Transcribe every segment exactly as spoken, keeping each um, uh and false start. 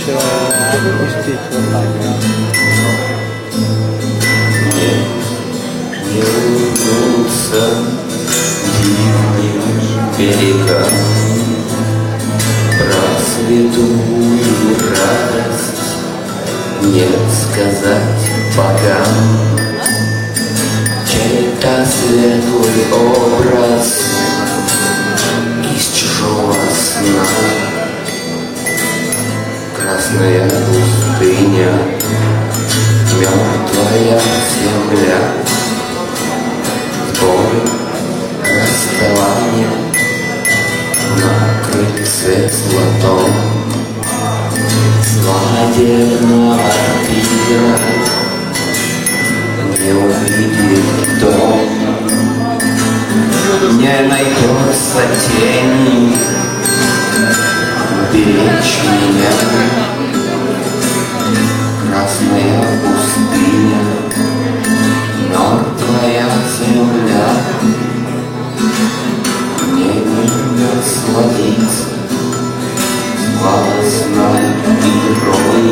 все отпустить вот так. Не улыбнуться дивным берегам, про святую радость не сказать богам. Чей-то светлый образ из чужого сна. Красная пустыня, мертвая земля, боль расставания на крыльце золотом свадебного пира не увидит дом, не найдется тени беречь меня. Красная пустыня, мертвая земля, мне не насладиться сладостной игрой,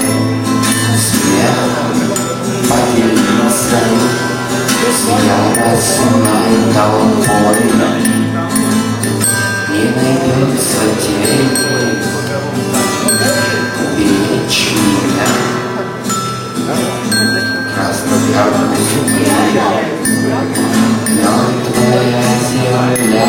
смехом поделиться с яростной толпой. Не найдется тень беречь меня. Красная пустыня, мертвая земля,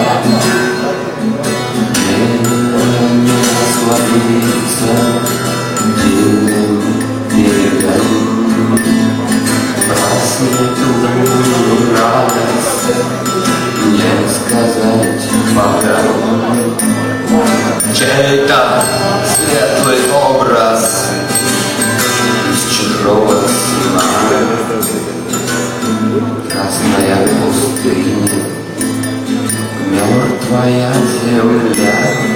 мне не насладиться дивным берегом, про святую радость не сказать богам. Чей-то светлый образ из чужого сна. Красная пустыня, мертвая земля,